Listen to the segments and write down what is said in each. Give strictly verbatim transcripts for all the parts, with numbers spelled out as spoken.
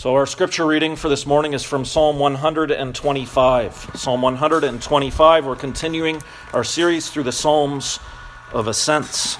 So our scripture reading for this morning is from Psalm one twenty-five. Psalm one twenty-five, we're continuing our series through the Psalms of Ascents.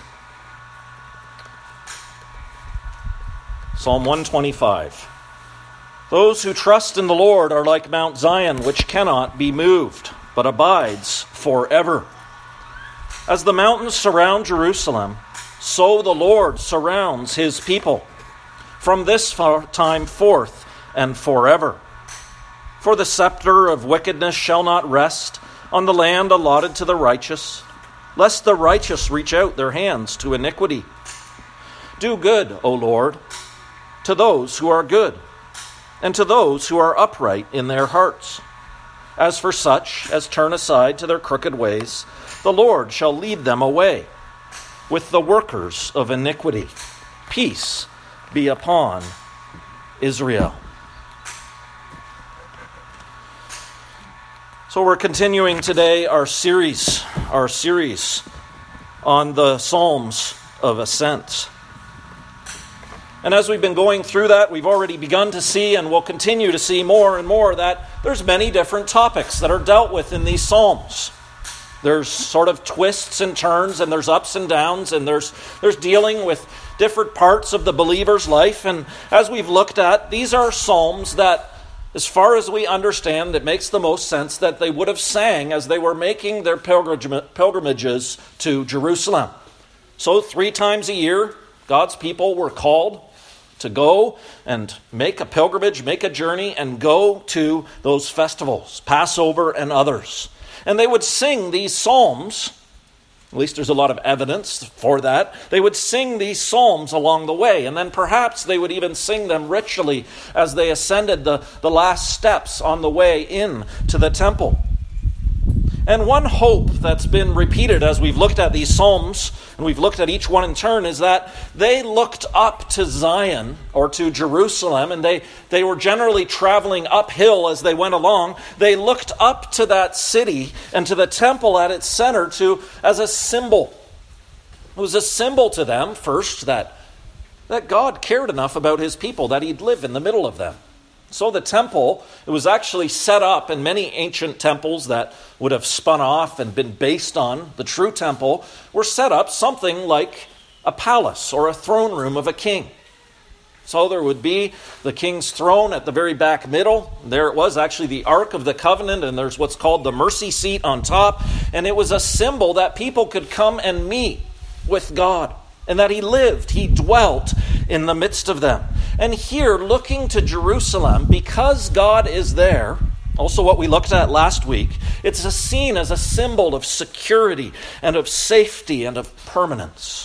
Psalm one twenty-five. Those who trust in the Lord are like Mount Zion, which cannot be moved, but abides forever. As the mountains surround Jerusalem, so the Lord surrounds his people, from this time forth and forever. For the scepter of wickedness shall not rest on the land allotted to the righteous, lest the righteous reach out their hands to iniquity. Do good, O Lord, to those who are good, and to those who are upright in their hearts. As for such as turn aside to their crooked ways, the Lord shall lead them away. With the workers of iniquity, peace be upon Israel. So we're continuing today our series, our series on the Psalms of Ascent. And as we've been going through that, we've already begun to see, and will continue to see more and more, that there's many different topics that are dealt with in these Psalms. There's sort of twists and turns, and there's ups and downs, and there's there's dealing with different parts of the believer's life. And as we've looked at, these are psalms that, as far as we understand, it makes the most sense that they would have sang as they were making their pilgrimages to Jerusalem. So three times a year, God's people were called to go and make a pilgrimage, make a journey, and go to those festivals, Passover and others. And they would sing these psalms. At least there's a lot of evidence for that. They would sing these psalms along the way, and then perhaps they would even sing them ritually as they ascended the, the last steps on the way in to the temple. And one hope that's been repeated as we've looked at these psalms, and we've looked at each one in turn, is that they looked up to Zion, or to Jerusalem, and they, they were generally traveling uphill as they went along. They looked up to that city and to the temple at its center to as a symbol. It was a symbol to them, first, that, that God cared enough about his people that he'd live in the middle of them. So the temple, it was actually set up, in many ancient temples that would have spun off and been based on the true temple, were set up something like a palace or a throne room of a king. So there would be the king's throne at the very back middle. There it was, actually the Ark of the Covenant, and there's what's called the mercy seat on top. And it was a symbol that people could come and meet with God, and that he lived, he dwelt in the midst of them. And here, looking to Jerusalem, because God is there, also what we looked at last week, it's a seen as a symbol of security and of safety and of permanence.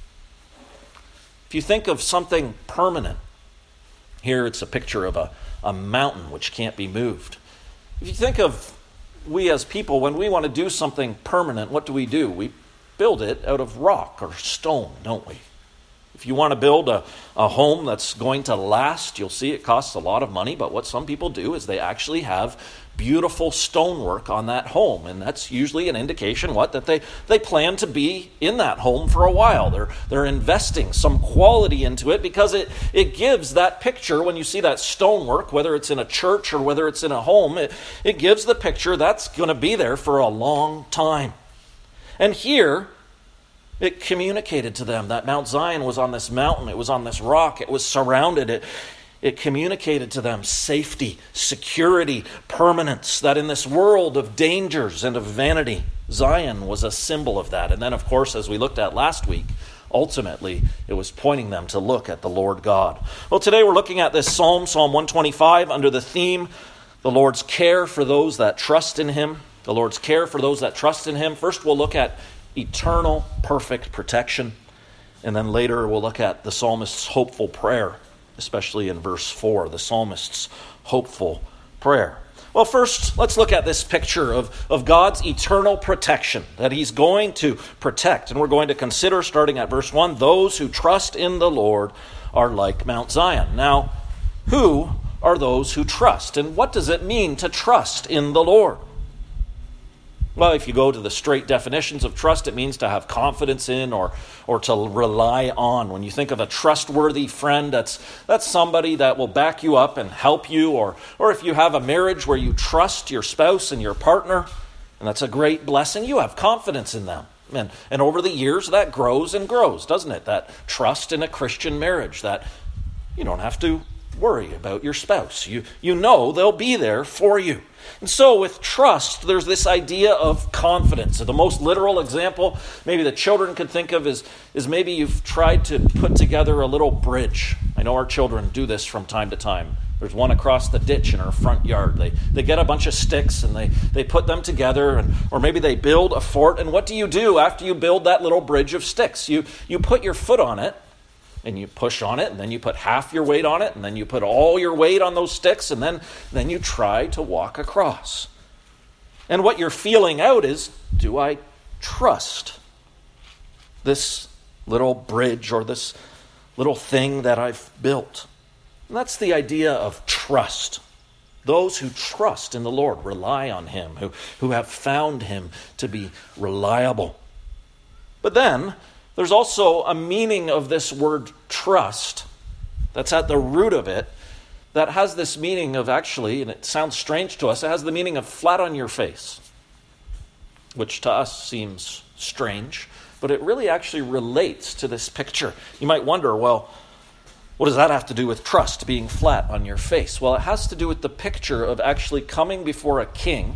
If you think of something permanent, here it's a picture of a, a mountain which can't be moved. If you think of we as people, when we want to do something permanent, what do we do? We build it out of rock or stone, don't we? If you want to build a, a home that's going to last, you'll see it costs a lot of money, but what some people do is they actually have beautiful stonework on that home, and that's usually an indication, what, that they, they plan to be in that home for a while. They're, they're investing some quality into it because it, it gives that picture, when you see that stonework, whether it's in a church or whether it's in a home, it, it gives the picture that's going to be there for a long time. And here, it communicated to them that Mount Zion was on this mountain, it was on this rock, it was surrounded. It, it communicated to them safety, security, permanence, that in this world of dangers and of vanity, Zion was a symbol of that. And then, of course, as we looked at last week, ultimately, it was pointing them to look at the Lord God. Well, today we're looking at this psalm, Psalm one twenty-five, under the theme, the Lord's care for those that trust in him. The Lord's care for those that trust in him. First, we'll look at eternal, perfect protection. And then later we'll look at the psalmist's hopeful prayer, especially in verse four, the psalmist's hopeful prayer. Well, first, let's look at this picture of, of God's eternal protection, that he's going to protect. And we're going to consider, starting at verse one, those who trust in the Lord are like Mount Zion. Now, who are those who trust? And what does it mean to trust in the Lord? Well, if you go to the straight definitions of trust, it means to have confidence in or or to rely on. When you think of a trustworthy friend, that's that's somebody that will back you up and help you. Or, or if you have a marriage where you trust your spouse and your partner, and that's a great blessing, you have confidence in them. And, and over the years, that grows and grows, doesn't it? That trust in a Christian marriage, that you don't have to worry about your spouse. You, you know they'll be there for you. And so with trust, there's this idea of confidence. So the most literal example maybe the children could think of is, is maybe you've tried to put together a little bridge. I know our children do this from time to time. There's one across the ditch in our front yard. They they get a bunch of sticks and they, they put them together, and or maybe they build a fort. And what do you do after you build that little bridge of sticks? You you put your foot on it, and you push on it, and then you put half your weight on it, and then you put all your weight on those sticks, and then, then you try to walk across. And what you're feeling out is, do I trust this little bridge or this little thing that I've built? And that's the idea of trust. Those who trust in the Lord rely on him, who, who have found him to be reliable. But then, there's also a meaning of this word trust that's at the root of it that has this meaning of actually, and it sounds strange to us, it has the meaning of flat on your face, which to us seems strange, but it really actually relates to this picture. You might wonder, well, what does that have to do with trust, being flat on your face? Well, it has to do with the picture of actually coming before a king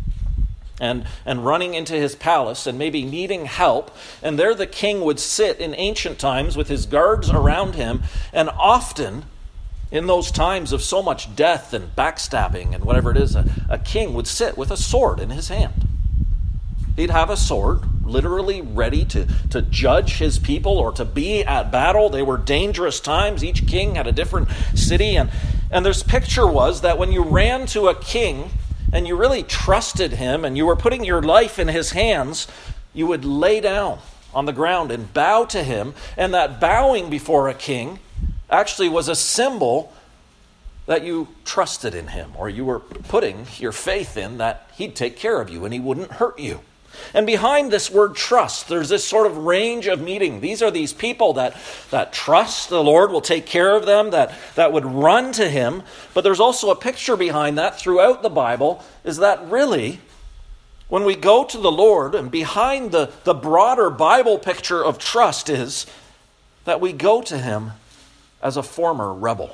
And, and running into his palace and maybe needing help. And there the king would sit in ancient times with his guards around him. And often, in those times of so much death and backstabbing and whatever it is, a, a king would sit with a sword in his hand. He'd have a sword, literally ready to, to judge his people or to be at battle. They were dangerous times. Each king had a different city. And, and this picture was that when you ran to a king and you really trusted him, and you were putting your life in his hands, you would lay down on the ground and bow to him. And that bowing before a king actually was a symbol that you trusted in him, or you were putting your faith in that he'd take care of you and he wouldn't hurt you. And behind this word trust, there's this sort of range of meaning. These are these people that, that trust the Lord will take care of them, that, that would run to him. But there's also a picture behind that throughout the Bible, is that really, when we go to the Lord, and behind the, the broader Bible picture of trust is that we go to him as a former rebel,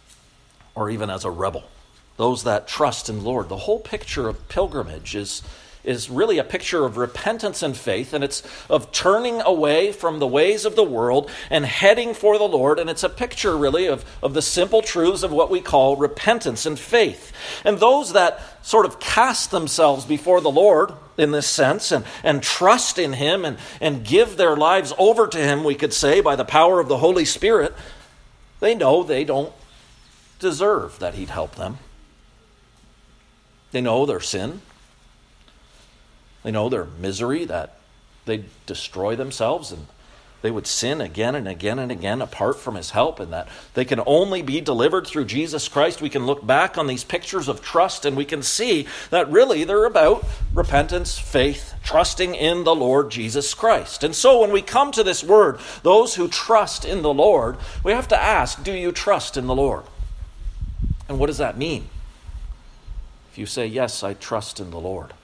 or even as a rebel. Those that trust in the Lord. The whole picture of pilgrimage is is really a picture of repentance and faith, and it's of turning away from the ways of the world and heading for the Lord, and it's a picture really of, of the simple truths of what we call repentance and faith. And those that sort of cast themselves before the Lord in this sense and, and trust in him and, and give their lives over to him, we could say, by the power of the Holy Spirit, they know they don't deserve that he'd help them. They know their sin. They know their misery, that they'd destroy themselves and they would sin again and again and again apart from his help, and that they can only be delivered through Jesus Christ. We can look back on these pictures of trust and we can see that really they're about repentance, faith, trusting in the Lord Jesus Christ. And so when we come to this word, those who trust in the Lord, we have to ask, do you trust in the Lord? And what does that mean? If you say, yes, I trust in the Lord.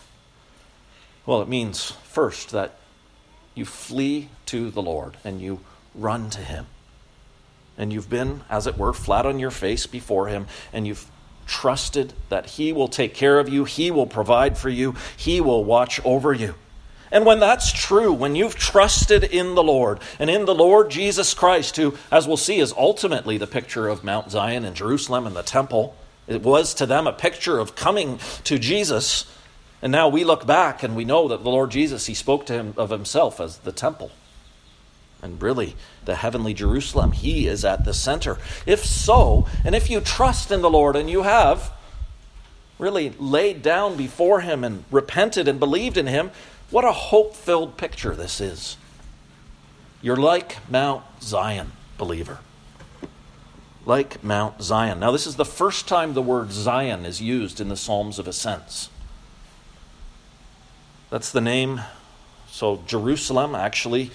Well, it means first that you flee to the Lord and you run to him. And you've been, as it were, flat on your face before him, and you've trusted that he will take care of you, he will provide for you, he will watch over you. And when that's true, when you've trusted in the Lord and in the Lord Jesus Christ, who, as we'll see, is ultimately the picture of Mount Zion and Jerusalem and the temple, it was to them a picture of coming to Jesus. And now we look back and we know that the Lord Jesus, he spoke to him of himself as the temple. And really, the heavenly Jerusalem, he is at the center. If so, and if you trust in the Lord and you have really laid down before him and repented and believed in him, what a hope-filled picture this is. You're like Mount Zion, believer. Like Mount Zion. Now, this is the first time the word Zion is used in the Psalms of Ascents. That's the name. So Jerusalem actually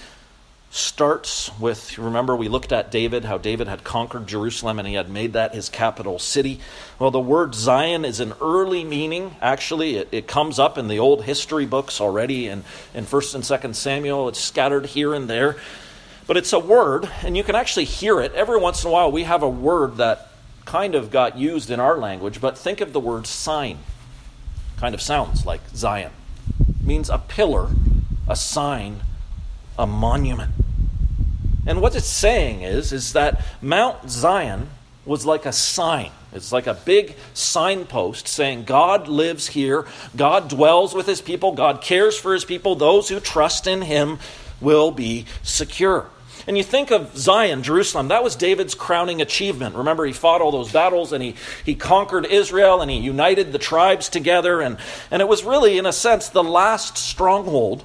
starts with, remember we looked at David, how David had conquered Jerusalem and he had made that his capital city. Well, the word Zion is an early meaning. Actually, it, it comes up in the old history books already in, in First and Second Samuel. It's scattered here and there. But it's a word, and you can actually hear it. Every once in a while we have a word that kind of got used in our language, but think of the word sign. Kind of sounds like Zion. It means a pillar, a sign, a monument. And what it's saying is, is that Mount Zion was like a sign. It's like a big signpost saying God lives here, God dwells with his people, God cares for his people, those who trust in him will be secure. And you think of Zion, Jerusalem, that was David's crowning achievement. Remember, he fought all those battles and he, he conquered Israel and he united the tribes together. And, and it was really, in a sense, the last stronghold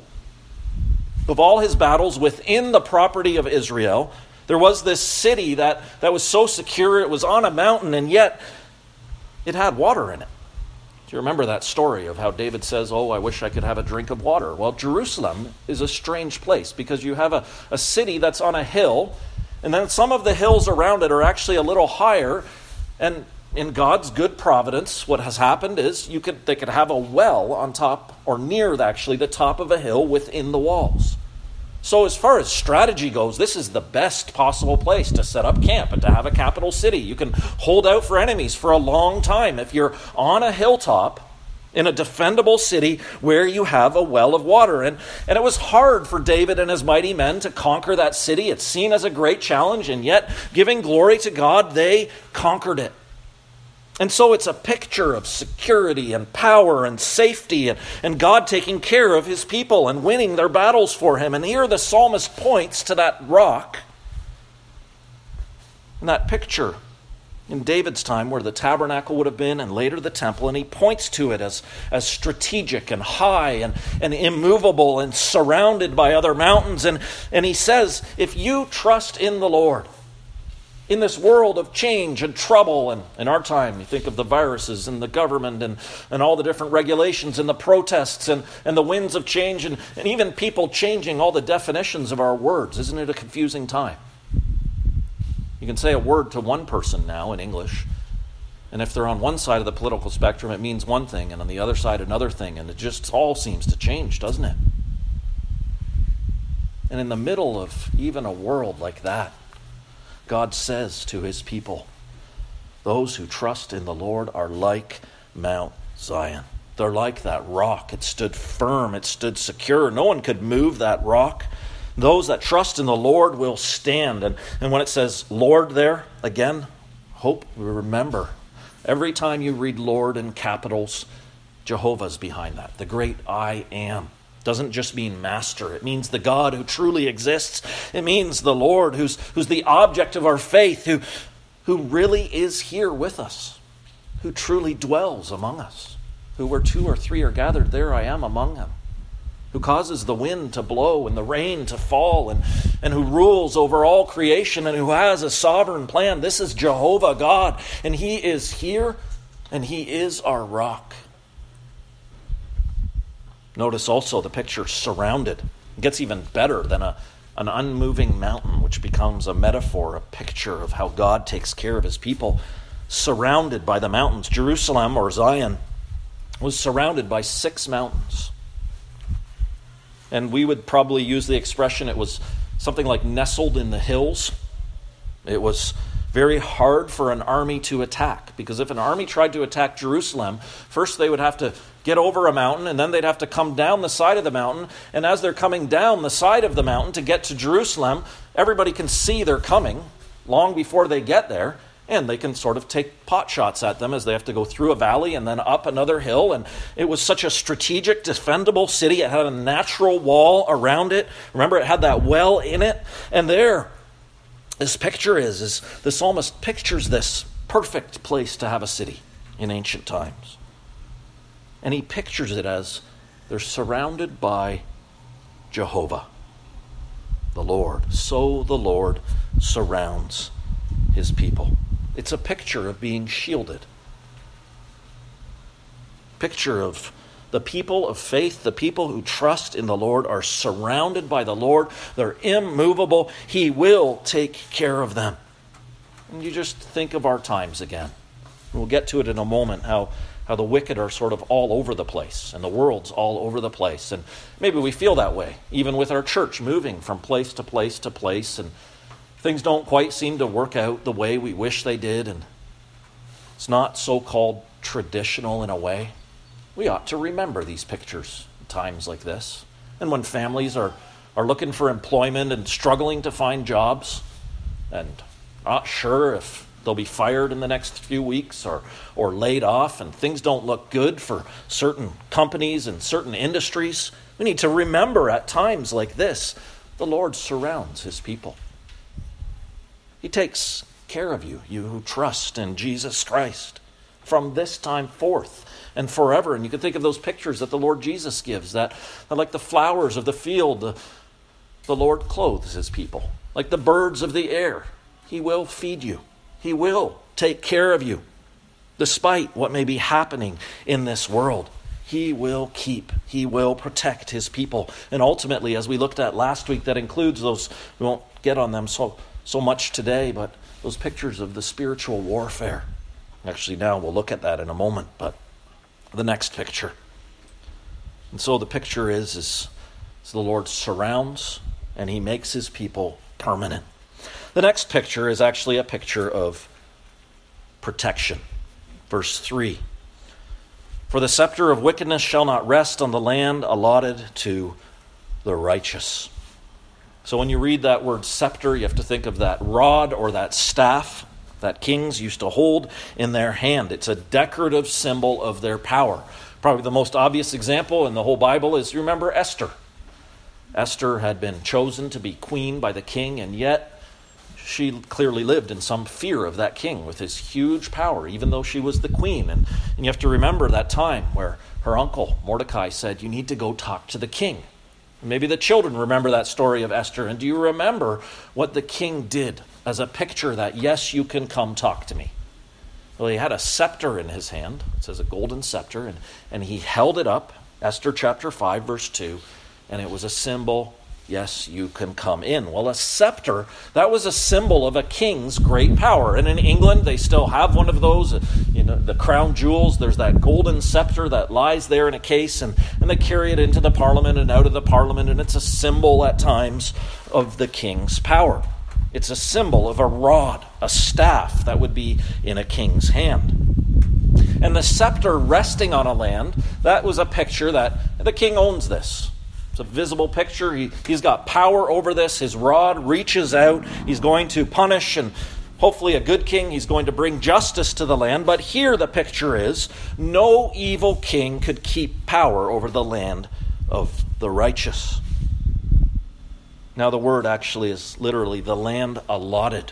of all his battles within the property of Israel. There was this city that, that was so secure, it was on a mountain, and yet it had water in it. Do you remember that story of how David says, oh, I wish I could have a drink of water? Well, Jerusalem is a strange place because you have a, a city that's on a hill, and then some of the hills around it are actually a little higher, and in God's good providence, what has happened is you could they could have a well on top, or near actually the top of a hill within the walls. So as far as strategy goes, this is the best possible place to set up camp and to have a capital city. You can hold out for enemies for a long time if you're on a hilltop in a defendable city where you have a well of water. And, and it was hard for David and his mighty men to conquer that city. It's seen as a great challenge, and yet, giving glory to God, they conquered it. And so it's a picture of security and power and safety and, and God taking care of his people and winning their battles for him. And here the psalmist points to that rock and that picture in David's time where the tabernacle would have been and later the temple. And he points to it as, as strategic and high and, and immovable and surrounded by other mountains. And, and he says, if you trust in the Lord, in this world of change and trouble, and in our time, you think of the viruses and the government and, and all the different regulations and the protests and, and the winds of change and, and even people changing all the definitions of our words. Isn't it a confusing time? You can say a word to one person now in English, and if they're on one side of the political spectrum, it means one thing, and on the other side, another thing, and it just all seems to change, doesn't it? And in the middle of even a world like that, God says to his people, those who trust in the Lord are like Mount Zion. They're like that rock. It stood firm. It stood secure. No one could move that rock. Those that trust in the Lord will stand. And, and when it says Lord there, again, hope we remember. Every time you read Lord in capitals, Jehovah's behind that. The great I am. Doesn't just mean master. It means the God who truly exists. It means the Lord who's, who's the object of our faith, who, who really is here with us, who truly dwells among us, who where two or three are gathered, there I am among them, who causes the wind to blow and the rain to fall, and, and who rules over all creation and who has a sovereign plan. This is Jehovah God, and he is here, and he is our rock. Notice also the picture surrounded. It gets even better than a, an unmoving mountain, which becomes a metaphor, a picture of how God takes care of his people. Surrounded by the mountains. Jerusalem, or Zion, was surrounded by six mountains. And we would probably use the expression, it was something like nestled in the hills. It was very hard for an army to attack, because if an army tried to attack Jerusalem, first they would have to get over a mountain, and then they'd have to come down the side of the mountain. And as they're coming down the side of the mountain to get to Jerusalem, everybody can see they're coming long before they get there, and they can sort of take pot shots at them as they have to go through a valley and then up another hill. And it was such a strategic, defendable city. It had a natural wall around it. Remember, it had that well in it. And there, this picture is, is the psalmist pictures this perfect place to have a city in ancient times. And he pictures it as they're surrounded by Jehovah, the Lord. So the Lord surrounds his people. It's a picture of being shielded. Picture of The people of faith, the people who trust in the Lord, are surrounded by the Lord. They're immovable. He will take care of them. And you just think of our times again. We'll get to it in a moment, how, how the wicked are sort of all over the place, and the world's all over the place. And maybe we feel that way, even with our church moving from place to place to place, and things don't quite seem to work out the way we wish they did, and it's not so-called traditional in a way. We ought to remember these pictures at times like this. And when families are, are looking for employment and struggling to find jobs and not sure if they'll be fired in the next few weeks or, or laid off, and things don't look good for certain companies and certain industries, we need to remember at times like this, the Lord surrounds his people. He takes care of you, you who trust in Jesus Christ, from this time forth and forever. And you can think of those pictures that the Lord Jesus gives, that are like the flowers of the field, the, the Lord clothes his people. Like the birds of the air, he will feed you. He will take care of you. Despite what may be happening in this world, he will keep, he will protect his people. And ultimately, as we looked at last week, that includes those, we won't get on them so, so much today, but those pictures of the spiritual warfare. Actually, now we'll look at that in a moment, but the next picture. And so the picture is, is, is the Lord surrounds and he makes his people permanent. The next picture is actually a picture of protection. Verse three. For the scepter of wickedness shall not rest on the land allotted to the righteous. So when you read that word scepter, you have to think of that rod or that staff that kings used to hold in their hand. It's a decorative symbol of their power. Probably the most obvious example in the whole Bible is, you remember Esther. Esther had been chosen to be queen by the king, and yet she clearly lived in some fear of that king with his huge power, even though she was the queen. And, and you have to remember that time where her uncle Mordecai said, you need to go talk to the king. Maybe the children remember that story of Esther. And do you remember what the king did as a picture that, yes, you can come talk to me? Well, he had a scepter in his hand. It says a golden scepter. And, and he held it up, Esther chapter five, verse two. And it was a symbol, yes, you can come in. Well, a scepter, that was a symbol of a king's great power. And in England, they still have one of those. You know, the crown jewels, there's that golden scepter that lies there in a case, and, and they carry it into the parliament and out of the parliament, and it's a symbol at times of the king's power. It's a symbol of a rod, a staff that would be in a king's hand. And the scepter resting on a land, that was a picture that the king owns this. It's a visible picture. He, he's got power over this. His rod reaches out. He's going to punish, and hopefully a good king, he's going to bring justice to the land. But here the picture is, no evil king could keep power over the land of the righteous. Now the word actually is literally the land allotted.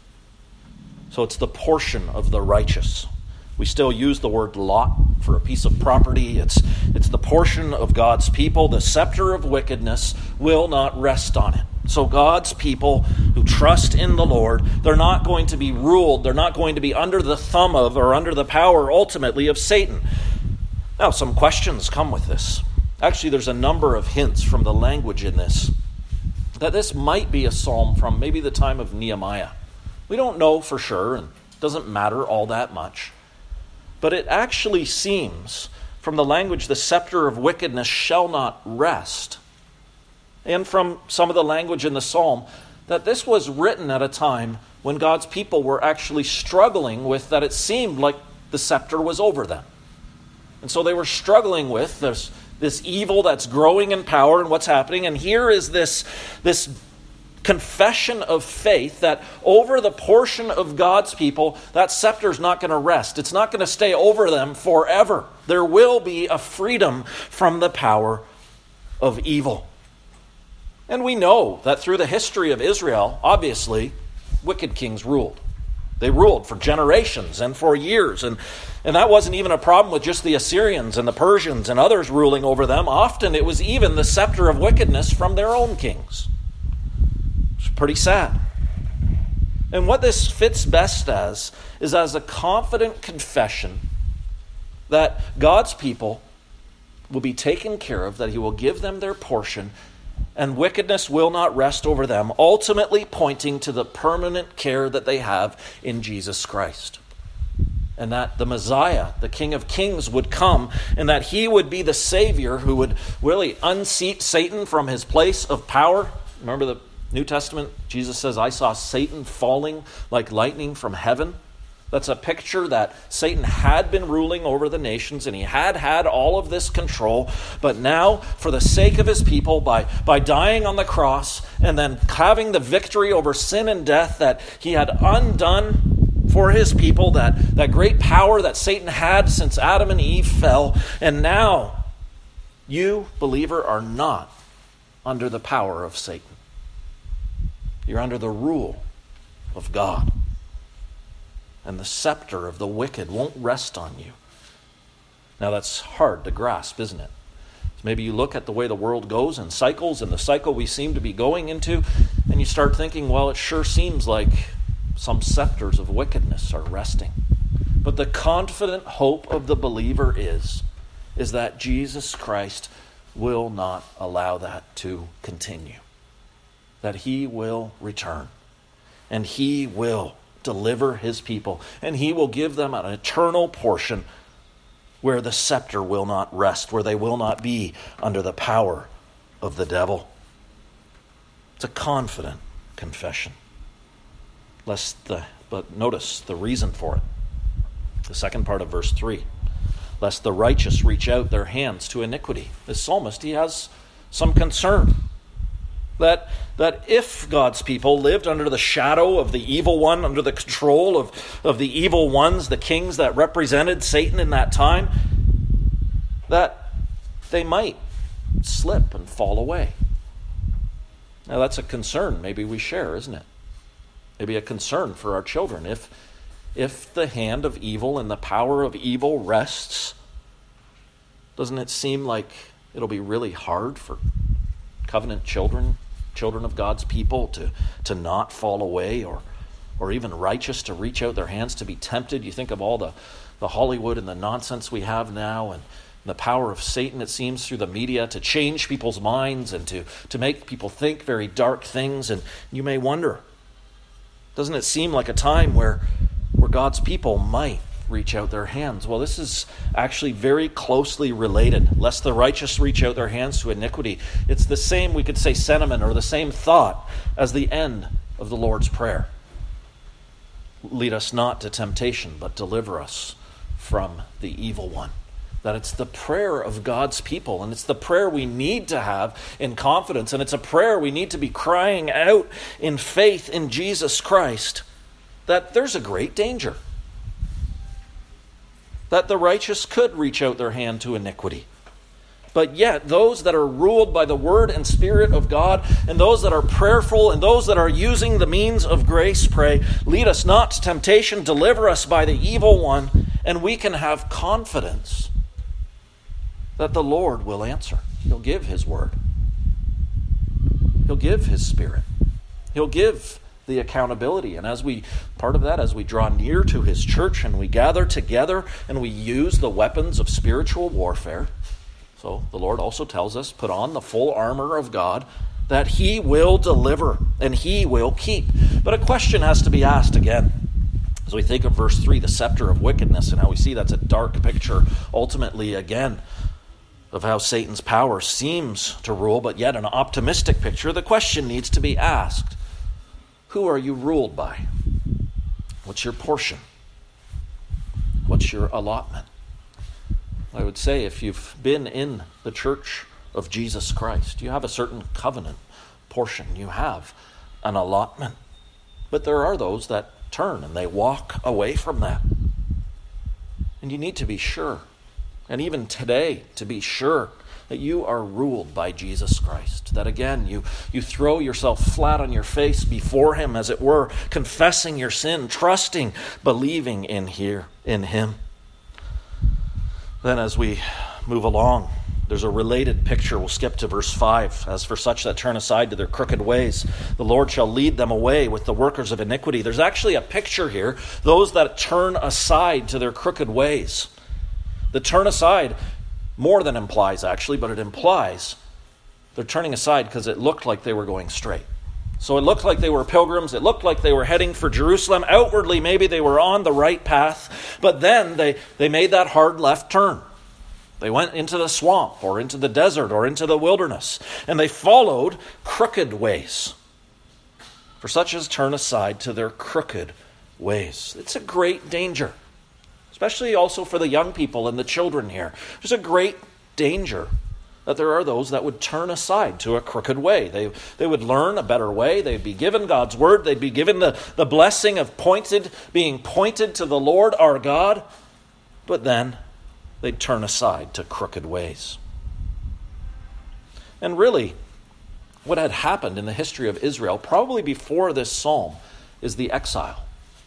So it's the portion of the righteous. We still use the word lot for a piece of property. It's, it's the portion of God's people. The scepter of wickedness will not rest on it. So God's people who trust in the Lord, they're not going to be ruled. They're not going to be under the thumb of or under the power ultimately of Satan. Now, some questions come with this. Actually, there's a number of hints from the language in this that this might be a psalm from maybe the time of Nehemiah. We don't know for sure, and it doesn't matter all that much. But it actually seems, from the language, the scepter of wickedness shall not rest, and from some of the language in the psalm, that this was written at a time when God's people were actually struggling with that it seemed like the scepter was over them. And so they were struggling with this, this evil that's growing in power and what's happening. And here is this, this confession of faith that over the portion of God's people, that scepter is not going to rest. It's not going to stay over them forever. There will be a freedom from the power of evil. And we know that through the history of Israel, obviously, wicked kings ruled. They ruled for generations and for years. And, and that wasn't even a problem with just the Assyrians and the Persians and others ruling over them. Often it was even the scepter of wickedness from their own kings. It's pretty sad. And what this fits best as is as a confident confession that God's people will be taken care of, that he will give them their portion, and wickedness will not rest over them, ultimately pointing to the permanent care that they have in Jesus Christ. And that the Messiah, the King of Kings, would come, and that he would be the Savior who would really unseat Satan from his place of power. Remember the New Testament, Jesus says, I saw Satan falling like lightning from heaven. That's a picture that Satan had been ruling over the nations, and he had had all of this control. But now, for the sake of his people, by, by dying on the cross and then having the victory over sin and death that he had undone for his people, that, that great power that Satan had since Adam and Eve fell. And now, you, believer, are not under the power of Satan. You're under the rule of God. And the scepter of the wicked won't rest on you. Now that's hard to grasp, isn't it? So maybe you look at the way the world goes in cycles, and the cycle we seem to be going into, and you start thinking, well, it sure seems like some scepters of wickedness are resting. But the confident hope of the believer is, is that Jesus Christ will not allow that to continue. That he will return. And he will deliver his people, and he will give them an eternal portion where the scepter will not rest, where they will not be under the power of the devil. It's a confident confession. Lest the, but notice the reason for it. The second part of verse three. Lest the righteous reach out their hands to iniquity. The psalmist, he has some concern. That, that if God's people lived under the shadow of the evil one, under the control of, of the evil ones, the kings that represented Satan in that time, that they might slip and fall away. Now that's a concern maybe we share, isn't it? Maybe a concern for our children. If, if the hand of evil and the power of evil rests, doesn't it seem like it'll be really hard for covenant children, children of God's people, to, to not fall away, or or even righteous to reach out their hands to be tempted? You think of all the, the Hollywood and the nonsense we have now, and the power of Satan, it seems, through the media to change people's minds and to, to make people think very dark things. And you may wonder, doesn't it seem like a time where, where God's people might reach out their hands? Well, this is actually very closely related. Lest the righteous reach out their hands to iniquity. It's the same, we could say, sentiment or the same thought as the end of the Lord's Prayer. Lead us not to temptation, but deliver us from the evil one. That it's the prayer of God's people, and it's the prayer we need to have in confidence, and it's a prayer we need to be crying out in faith in Jesus Christ, that there's a great danger that the righteous could reach out their hand to iniquity. But yet, those that are ruled by the word and spirit of God, and those that are prayerful, and those that are using the means of grace, pray, lead us not to temptation, deliver us by the evil one, and we can have confidence that the Lord will answer. He'll give his word. He'll give his spirit. He'll give the accountability. And as we, part of that, as we draw near to his church and we gather together and we use the weapons of spiritual warfare, so the Lord also tells us, put on the full armor of God, that he will deliver and he will keep. But a question has to be asked again. As we think of verse three, the scepter of wickedness, and how we see that's a dark picture, ultimately, again, of how Satan's power seems to rule, but yet an optimistic picture. The question needs to be asked. Who are you ruled by? What's your portion? What's your allotment? I would say if you've been in the church of Jesus Christ, you have a certain covenant portion. You have an allotment. But there are those that turn and they walk away from that. And you need to be sure, and even today to be sure, that you are ruled by Jesus Christ. That again, you, you throw yourself flat on your face before him, as it were, confessing your sin, trusting, believing in here, in him. Then as we move along, there's a related picture. We'll skip to verse five. As for such that turn aside to their crooked ways, the Lord shall lead them away with the workers of iniquity. There's actually a picture here. Those that turn aside to their crooked ways. The turn aside, more than implies actually, but it implies they're turning aside because it looked like they were going straight. So it looked like they were pilgrims. It looked like they were heading for Jerusalem. Outwardly, maybe they were on the right path. But then they, they made that hard left turn. They went into the swamp or into the desert or into the wilderness. And they followed crooked ways. For such as turn aside to their crooked ways. It's a great danger. Especially also for the young people and the children here. There's a great danger that there are those that would turn aside to a crooked way. They, they would learn a better way. They'd be given God's word. They'd be given the, the blessing of pointed, being pointed to the Lord our God. But then they'd turn aside to crooked ways. And really, what had happened in the history of Israel, probably before this psalm, is the exile.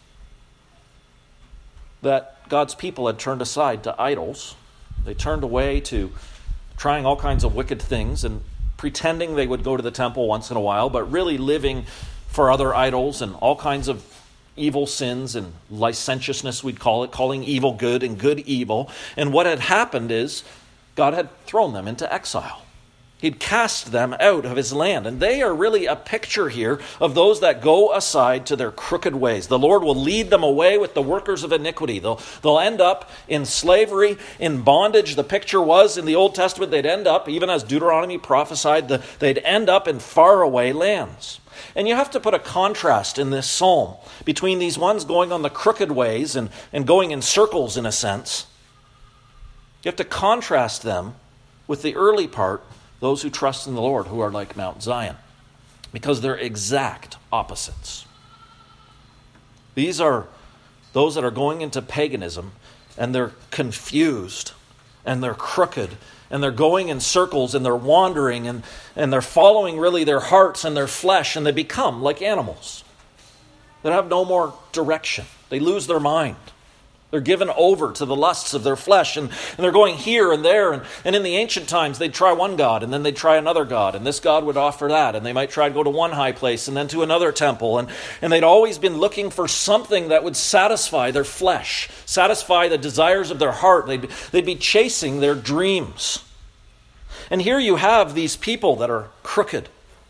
That God's people had turned aside to idols. They turned away to trying all kinds of wicked things and pretending they would go to the temple once in a while, but really living for other idols and all kinds of evil sins and licentiousness, we'd call it, calling evil good and good evil. And what had happened is God had thrown them into exile. He'd cast them out of his land. And they are really a picture here of those that go aside to their crooked ways. The Lord will lead them away with the workers of iniquity. They'll, they'll end up in slavery, in bondage. The picture was in the Old Testament they'd end up, even as Deuteronomy prophesied, the, they'd end up in faraway lands. And you have to put a contrast in this psalm between these ones going on the crooked ways and, and going in circles in a sense. You have to contrast them with the early part, those who trust in the Lord, who are like Mount Zion, because they're exact opposites. These are those that are going into paganism, and they're confused, and they're crooked, and they're going in circles, and they're wandering, and, and they're following really their hearts and their flesh, and they become like animals that have no more direction. They lose their mind. They're given over to the lusts of their flesh, and, and they're going here and there. And, and in the ancient times, they'd try one god, and then they'd try another god, and this god would offer that. And they might try to go to one high place and then to another temple. And, and they'd always been looking for something that would satisfy their flesh, satisfy the desires of their heart. They'd, they'd be chasing their dreams. And here you have these people that are crooked,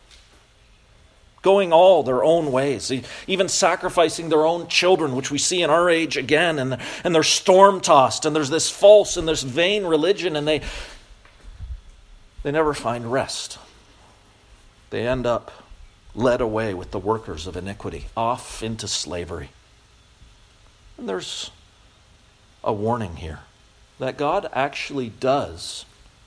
going all their own ways, even sacrificing their own children, which we see in our age again, and, and they're storm-tossed, and there's this false and this vain religion, and they, they never find rest. They end up led away with the workers of iniquity, off into slavery. And there's a warning here, that God actually does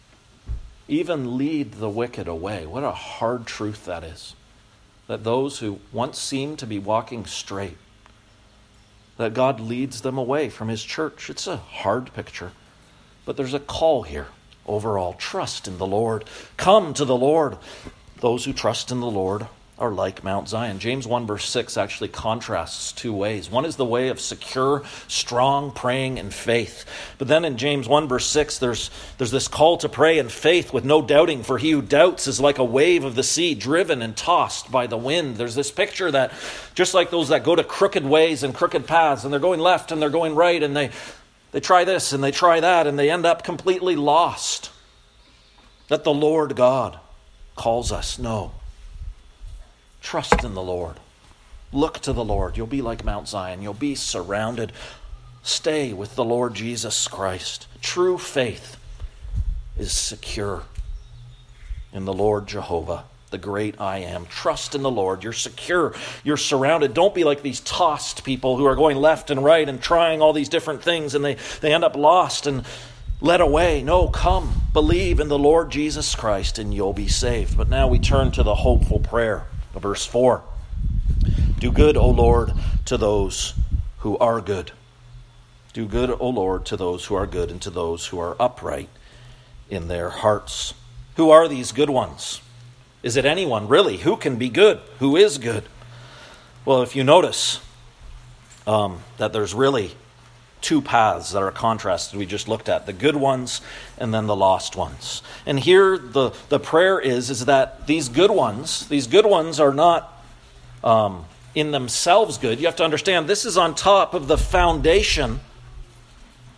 even lead the wicked away. What a hard truth that is. That those who once seemed to be walking straight, that God leads them away from his church. It's a hard picture, but there's a call here. Overall, trust in the Lord. Come to the Lord. Those who trust in the Lord are like Mount Zion. James one verse six actually contrasts two ways. One is the way of secure, strong praying and faith. But then in James one verse six, there's, there's this call to pray in faith with no doubting, for he who doubts is like a wave of the sea, driven and tossed by the wind. There's this picture that just like those that go to crooked ways and crooked paths, and they're going left and they're going right, and they, they try this and they try that, and they end up completely lost. That the Lord God calls us, no. Trust in the Lord. Look to the Lord. You'll be like Mount Zion. You'll be surrounded. Stay with the Lord Jesus Christ. True faith is secure in the Lord Jehovah, the great I am. Trust in the Lord. You're secure. You're surrounded. Don't be like these tossed people who are going left and right and trying all these different things, and they, they end up lost and led away. No, come. Believe in the Lord Jesus Christ and you'll be saved. But now we turn to the hopeful prayer. Verse four, do good, O Lord, to those who are good. Do good, O Lord, to those who are good and to those who are upright in their hearts. Who are these good ones? Is it anyone, really? Who can be good? Who is good? Well, if you notice um, that there's really two paths that are contrasted. We just looked at the good ones and then the lost ones. And here the, the prayer is, is that these good ones, these good ones are not um, in themselves good. You have to understand this is on top of the foundation. It's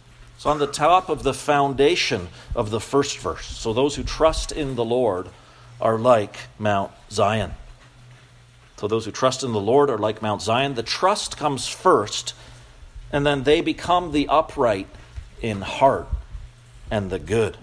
It's on the top of the foundation of the first verse. So those who trust in the Lord are like Mount Zion. So those who trust in the Lord are like Mount Zion. The trust comes first, and then they become the upright in heart and the good.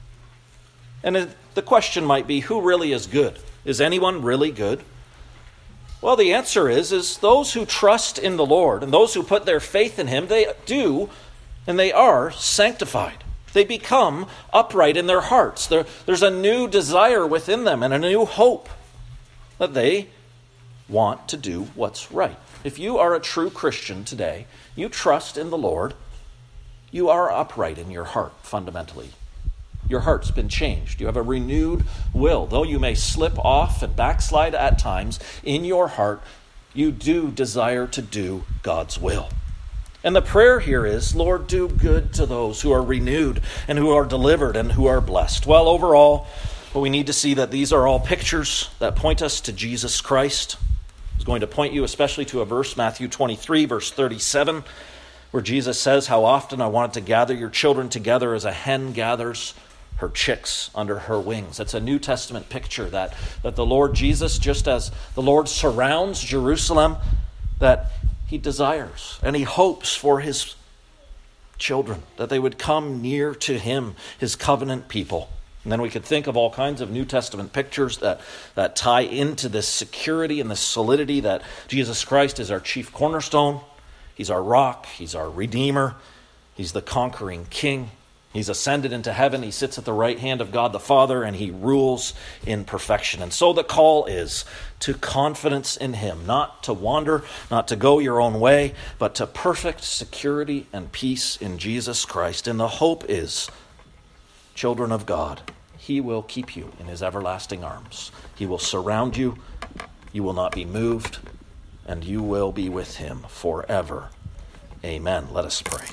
And it, the question might be, who really is good? Is anyone really good? Well, the answer is, is those who trust in the Lord and those who put their faith in him, they do and they are sanctified. They become upright in their hearts. There, there's a new desire within them and a new hope that they want to do what's right. If you are a true Christian today, you trust in the Lord, you are upright in your heart fundamentally. Your heart's been changed. You have a renewed will. Though you may slip off and backslide at times, in your heart, you do desire to do God's will. And the prayer here is, Lord, do good to those who are renewed and who are delivered and who are blessed. Well, overall, but we need to see that these are all pictures that point us to Jesus Christ. I was going to point you especially to a verse, Matthew twenty-three, verse thirty-seven, where Jesus says, how often I wanted to gather your children together as a hen gathers her chicks under her wings. That's a New Testament picture that, that the Lord Jesus, just as the Lord surrounds Jerusalem, that he desires and he hopes for his children, that they would come near to him, his covenant people. And then we could think of all kinds of New Testament pictures that, that tie into this security and this solidity that Jesus Christ is our chief cornerstone. He's our rock. He's our redeemer. He's the conquering king. He's ascended into heaven. He sits at the right hand of God the Father, and he rules in perfection. And so the call is to confidence in him, not to wander, not to go your own way, but to perfect security and peace in Jesus Christ. And the hope is, children of God, he will keep you in his everlasting arms. He will surround you. You will not be moved, and you will be with him forever. Amen. Let us pray.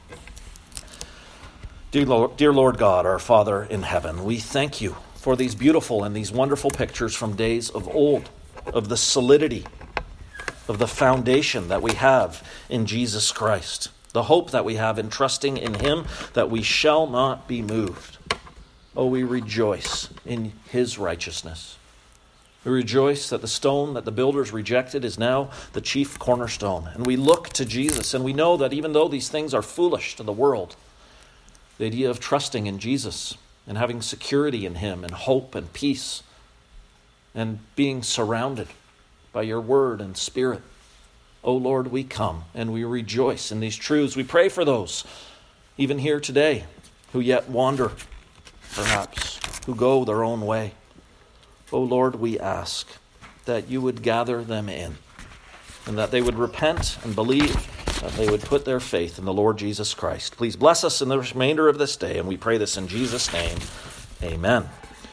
Dear Lord, dear Lord God, our Father in heaven, we thank you for these beautiful and these wonderful pictures from days of old, of the solidity, of the foundation that we have in Jesus Christ, the hope that we have in trusting in him, that we shall not be moved. Oh, we rejoice in his righteousness. We rejoice that the stone that the builders rejected is now the chief cornerstone. And we look to Jesus, and we know that even though these things are foolish to the world, the idea of trusting in Jesus and having security in him and hope and peace and being surrounded by your word and spirit. Oh Lord, we come and we rejoice in these truths. We pray for those, even here today, who yet wander, perhaps, who go their own way. Oh Lord, we ask that you would gather them in and that they would repent and believe, that they would put their faith in the Lord Jesus Christ. Please bless us in the remainder of this day, and we pray this in Jesus' name. Amen.